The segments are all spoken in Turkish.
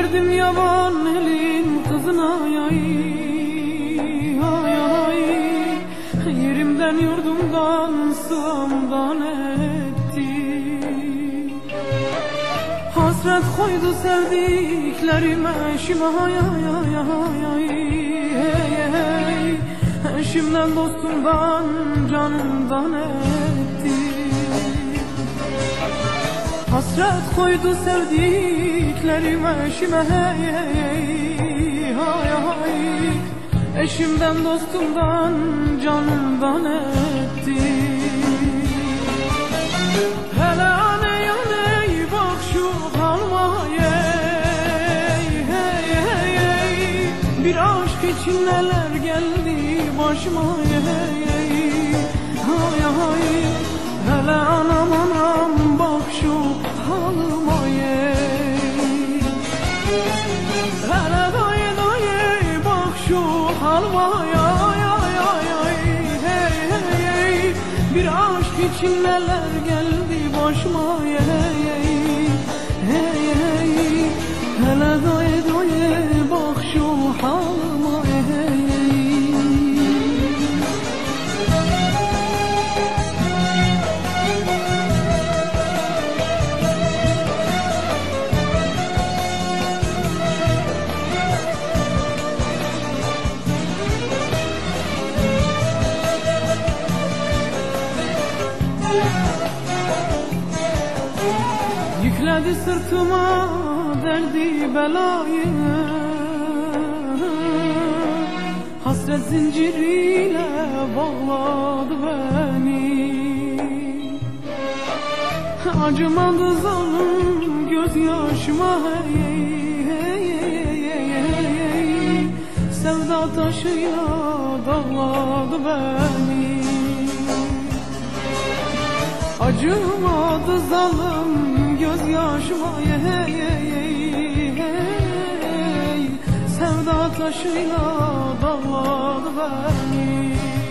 verdim yaban elin kızına yay, ay ay. Yerimden yurdumdan sığamdan etti. Hasret koydu sevdiklerime eşime, ay ay ay ay ay. Hey hey, eşimden dostumdan canımdan etti. Hasret koydu sevdiklerime eşime, hey hey hay hay. Eşimden dostumdan canımdan etti. Hele aney aney bak şu halma, hey hey hey. Bir aşk için neler geldi başıma, hey hey hay hay. Hele anam anam bak şu halıma, hey. Hele dayı dayı bak şu halıma, ay ay ay ay. Hey hey hey. Bir aşk için neler geldi başıma, hey hey hey hey. Hele dayı dayı bak şu halıma, hey hey. Yükledi sırtıma derdi belayı, hasret zinciriyle bağladı beni. Acımadı zalim gözyaşıma, hey hey hey hey hey. Sevda taşıyla dağladı beni. Acımadı zalim gözyaşıma, hey hey hey hey. Sevda taşıyla dağladı beni.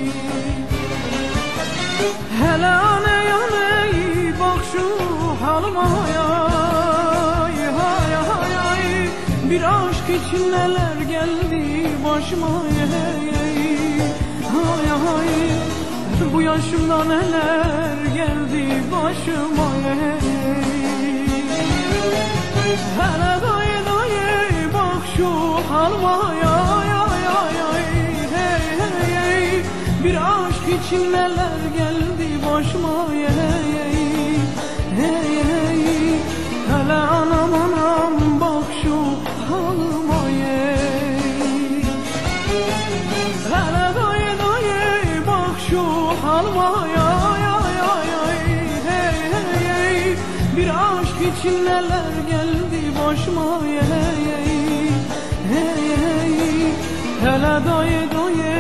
Hele aney aney bak şu halıma, hay hay hay hay. Bir aşk için neler geldi başıma, hey hey hay hay. Bu yaşımda neler geldi başıma, hey. Hele dayı dayı bak şu halıma, ay ay ay ay. Hey hey hey. Bir aşk için neler geldi başıma, hey hey hey hey. Hele anam anam bak şu halıma, hey. Hele dayı dayı bak şu halıma, ay ay ay ay. Hey hey hey. Bir aşk için neler geldi başıma, hey hey hey hey. Hele dayı dayı